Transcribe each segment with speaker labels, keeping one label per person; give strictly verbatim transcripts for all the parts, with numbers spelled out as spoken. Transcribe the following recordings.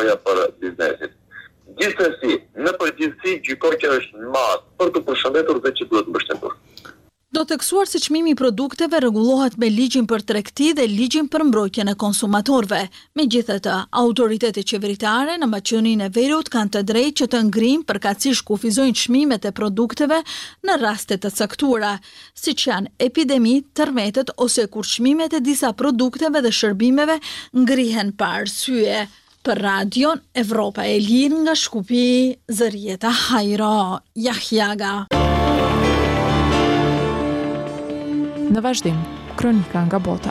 Speaker 1: nevoja për biznesit. Gjithsesi, në përgjithësi gjykoj që është mas për të përshëndetur dhe që duhet mbështetur.
Speaker 2: Do theksuar se çmimi i produkteve rregullohet me ligjin për tregti dhe ligjin për mbrojtjen e konsumatorëve. Megjithatë, autoritetet qeveritare në Maqedoninë e Veriut kanë të drejtë që të ngrinë përkatësisht kufizojnë çmimet e produkteve në raste të caktuara, siç janë epidemi, tërmetet ose kur çmimet e disa produkteve dhe shërbimeve ngrihen pa arsye. Për radion Evropa e Lirë nga Shkupi, Zërieta Hajro, Jahjaga.
Speaker 3: Në vazhdim, kronika nga bota.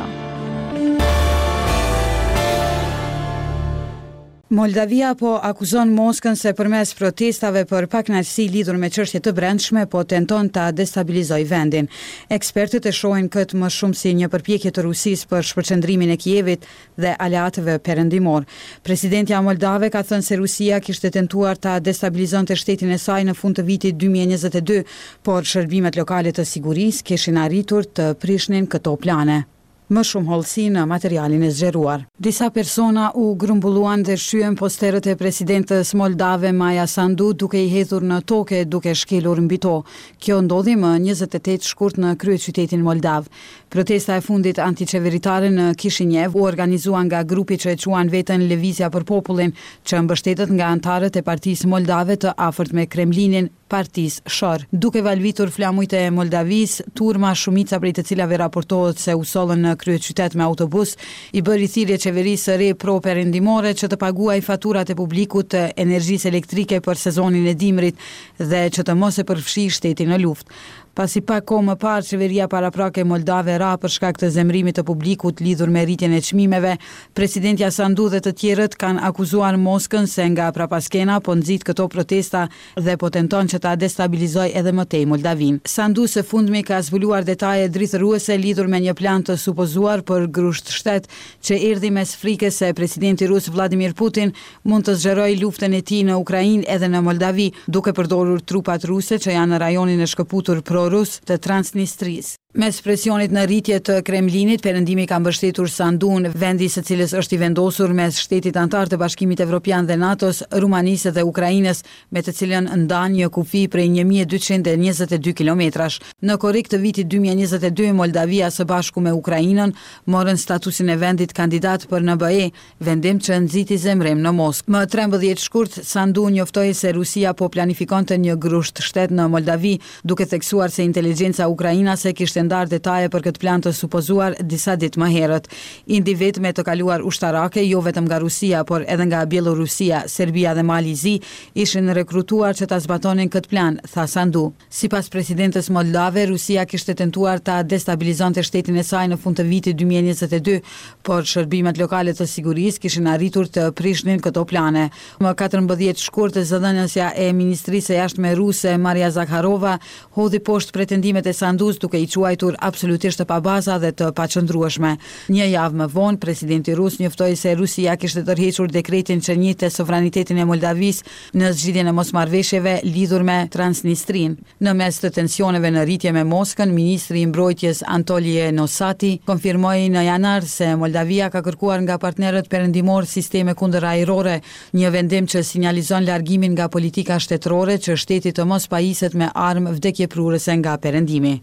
Speaker 4: Moldavia po akuzon Moskën se përmes protestave për pakënaqësi lidhur me çështje të brendshme po tenton ta destabilizojë vendin. Ekspertët e shohin këtë më shumë si një përpjekje të Rusisë për shpërqendrimin e Kievit dhe aleatëve perëndimor. Presidentja moldave ka thënë se Rusia kishte tentuar ta destabilizonte shtetin e saj në fund të vitit dy mijë e njëzet e dy, por shërbimet lokale të sigurisë kishin arritur të prishnin këto plane. Më shumë hollësi në materialin e zgjeruar. Disa persona u grumbulluan dhe shyen posterët e presidentës moldave Maja Sandu duke i hedhur në toke duke shkelur mbi to. Kjo ndodhi më njëzet e tetë shkurt në kryeqytetin moldav. Protesta e fundit antiqeveritare në Kishinev u organizuan nga grupi që e quan veten Lëvizja për Popullin, që mbështetet nga antarët e Partisë Moldave të afërt me Kremlinin, Partisë Shor. Duke valvitur flamujt e Moldavisë, turma shumica prej të cilave raportohet se u sollën në kryeqytet me autobus, i bëri thirrje qeverisë së re pro-perëndimore që të paguaj faturat e publikut të energjisë elektrike për sezonin e dimrit dhe që të mos e përfshijë shtetin në luftë. Pasi pak kohë më parë, qeveria paraprake moldave ra për shkak të zemrimit të publikut lidhur me rritjen e çmimeve, presidentja Sandu dhe të tjerët kanë akuzuar Moskën se nga prapaskena po nxit këto protesta dhe po tenton që ta destabilizojë edhe më tej Moldavin. Sandu së fundmi ka zbuluar detaje drithëruese lidhur me një plan të supozuar për grusht shtet që erdhi mes frikës se presidenti rus Vladimir Putin mund të zgjerojë luftën e tij në Ukrainë edhe në Moldavi, duke përdorur trupat ruse që janë në rajonin e shkëputur pro rus të Transnistrisë. Mes presionit në rritje të Kremlinit, Perëndimi ka mbështetur Sandun, vendi së cilës është i vendosur mes shtetit antar të Bashkimit Evropian dhe NATO-s, Rumanisë dhe Ukrainës, me të cilën ndan një kufi prej një mijë e dyqind e njëzet e dy kilometrash. Në korrik të vitit dy mijë e njëzet e dy, Moldavia së bashku me Ukrainën morën statusin e vendit kandidat për N B E, vendim që nxiti zemrim në Moskë. Më trembëdhjetë shkurt, Sandun njoftoi se Rusia po planifikonte një grusht shtet në Moldavi, duke theksuar se inteligjenca ukrainase kishte ndar detaje për këtë plan të supozuar disa ditë më herët. Individ me të kaluar ushtarake, jo vetëm nga Rusia, por edhe nga Bielorusia, Serbia dhe Malizi, ishin rekrutuar që ta zbatonin këtë plan, tha Sandu. Sipas presidentës moldave, Rusia kishte tentuar ta destabilizonte shtetin e saj në fund të vitit dy mijë e njëzet e dy, por shërbimet lokale të sigurisë kishin arritur të prishnin këto plane. Më katërmbëdhjetë shkurt, zëdhënësja e ministrisë së jashtme ruse Maria Zakharova hodhi poshtë pretendimet e Sandus duke i quajtur absolutisht të pabaza dhe të paqëndrueshme. Një javë më vonë, presidenti rus njoftoi se Rusia kishte tërhequr dekretin që njihte sovranitetin e Moldavisë në zgjidhjen e mosmarrëveshjeve lidhur me Transnistrin. Në mes të tensioneve në rritje me Moskën, ministri i mbrojtjes Anatolie Nosati konfirmoi në janar se Moldavia ka kërkuar nga partnerët perëndimor sisteme kundër ajrore, një vendim që sinjalizon largimin nga politika shtetërore që shteti të mos pajiset me armë vdekjeprurëse nga perëndimi.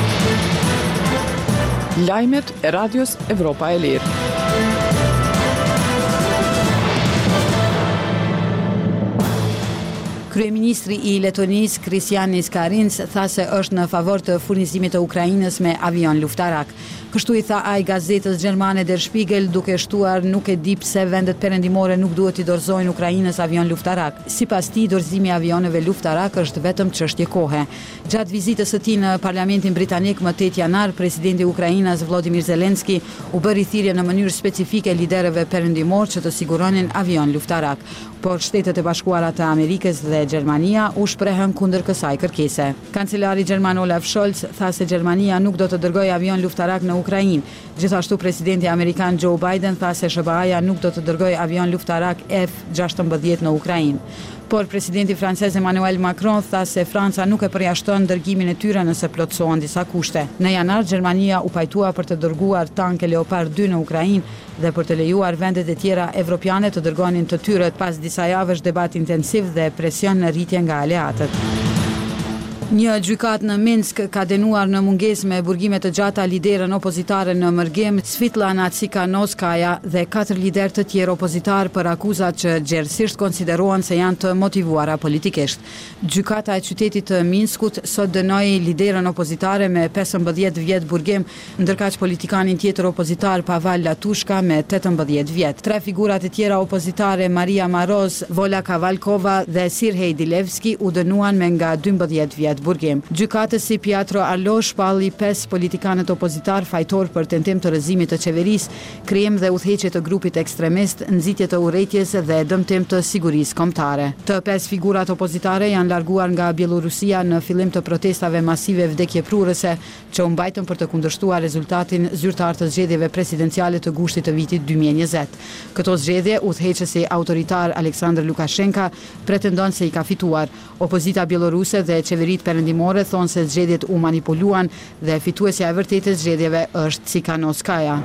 Speaker 3: Lajmet e Radios Evropa e Lirë.
Speaker 4: Kryeministri i Letonisë Kristianis Karins tha se është në favor të furnizimit të Ukrainës me avion luftarak. Kështu i tha ai gazetës gjermane Der Spiegel, duke shtuar nuk e di pse vendet perëndimore nuk duhet i dorëzojnë Ukrainës avion luftarak. Sipas tij, dorëzimi i avioneve luftarak është vetëm çështje kohe. Gjatë vizitës së tij në Parlamentin britanik më tetë janar, presidenti i Ukrainës Volodymyr Zelensky u bëri thirrje në mënyrë specifike liderëve perëndimor që të siguronin avion luftarak. Por Shtetet e Bashkuara të Amerikës dhe Gjermania u shprehën kundër kësaj kërkese. Kancelari gjerman Olaf Scholz tha se Gjermania nuk do të dërgojë avion luftarak në Ukrainë. Gjithashtu presidenti amerikan Joe Biden tha se S B A-ja nuk do të dërgojë avion luftarak F gjashtëmbëdhjetë në Ukrainë. Por presidenti francez Emmanuel Macron tha se Franca nuk e përjashton dërgimin e tyre nëse plotësohen disa kushte. Në janar, Gjermania u pajtua për të dërguar tanke Leopard dy në Ukrainë dhe për të lejuar vendet e tjera evropiane të dërgonin të tyret pas disa javësh debat intensiv dhe presion në rritje nga aleatët. Një gjykat në Minsk ka dënuar në mungesë me burgime të gjata liderën opozitare në Mërgem, Svitlana Tsikhanouskaya dhe katër lider të tjerë opozitar për akuzat që gjerësisht konsiderohen se janë të motivuara politikisht. Gjykata e qytetit të Minskut sot dënoi liderën opozitare me pesëmbëdhjetë vjet burgim, ndërkaq politikanin tjetër opozitar Pavel Latushka me tetëmbëdhjetë vjet. Tre figurat e tjera opozitare Maria Maroz, Vola Kavalkova dhe Sirhej Dilevski u dënuan me nga dymbëdhjetë vjet burgim. Gjykatësi Pietro Arlo shpalli pesë politikanët opozitar fajtor për tentim të rrëzimit të qeverisë, krijim dhe udhëheqje të grupit ekstremist, nxitje të urrëties dhe dëmtim të sigurisë kombëtare. Të pesë figurat opozitare janë larguar nga Bielorusia në fillim të protestave masive vdekjeprurëse që u mbajtën për të kundërshtuar rezultatin zyrtar të zgjedhjeve presidenciale të gushtit të vitit dy mijë e njëzet. Këto zgjedhje udhëheqësi autoritar Aleksandr Lukashenka pretendon se i ka fituar. Opozita bieloruse dhe qeverit perëndimore thonë se zgjedhjet u manipuluan dhe fituesja e vërtetë e zgjedhjeve është Tsikhanouskaya.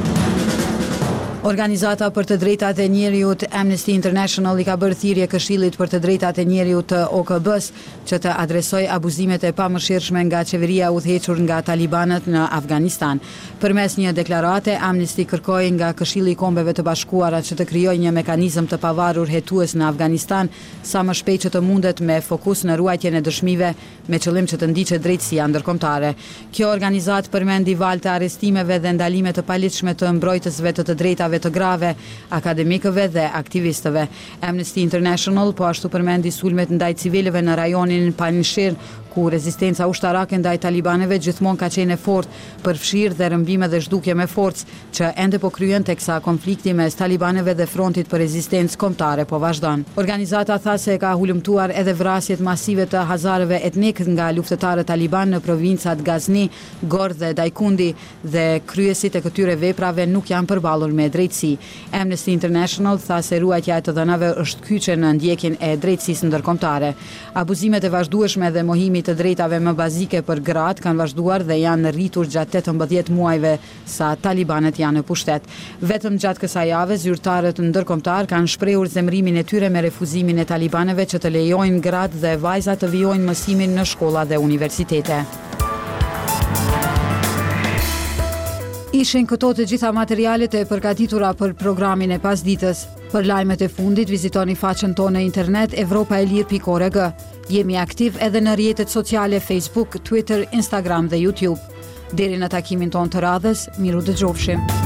Speaker 4: Organizata për të drejtat e njeriut Amnesty International i ka bërë thirrje Këshillit për të drejtat e njeriut të O K B-s që të adresojë abuzimet e pamëshirshme nga qeveria udhëhequr nga talibanët në Afganistan. Përmes një deklarate, Amnesty kërkoi nga Këshilli i Kombeve të Bashkuara që të krijojë një mekanizëm të pavarur hetues në Afganistan sa më shpejt që të mundet me fokus në ruajtjen e dëshmive me qëllim që të ndiqet drejtësia ndërkombëtare. Kjo organizatë përmendi valë të arrestimeve dhe ndalime të paligjshme të mbrojtësve të të drejtave të grave, akademikëve dhe aktivistëve. Amnesty International po ashtu përmendi sulmet ndaj civilëve në rajonin Panjshir, ku rezistenca ushtarake ndaj talibanëve gjithmonë ka qenë e fortë, përfshirë dhe rëmbime dhe zhdukje me forcë, që ende po kryen teksa konflikti mes talibanëve dhe frontit për rezistencë kombëtare po vazhdon. Organizata tha se ka hulumtuar edhe vrasjet masive të hazarëve etnik nga luftëtarët taliban në provincat Ghazni, Gor dhe Daikundi dhe kryesit e këtyre veprave nuk janë përballur me drejtësi. Amnesty International tha se ruajtja e të dhënave është kyçe në ndjekjen e drejtësisë ndërkombëtare. Abuzimet e vazhdueshme dhe mohimi të drejtave më bazike për gratë kanë vazhduar dhe janë rritur gjatë tetëmbëdhjetë muajve sa talibanët janë në pushtet. Vetëm gjatë kësaj jave, zyrtarët ndërkombëtar kanë shprehur zemrimin e tyre me refuzimin e talibanëve që të lejojnë gratë dhe vajzat të vijojnë mësimin në shkolla dhe universitete. Ishin këto të gjitha materialet e përgatitura për programin e pasditës. Për lajmet e fundit, vizitoni faqen tonë në internet evropa e lirë pikë org. Jemi aktiv edhe në rrjetet sociale Facebook, Twitter, Instagram dhe YouTube. Deri në takimin tonë të radhës, miru dëgjofshim.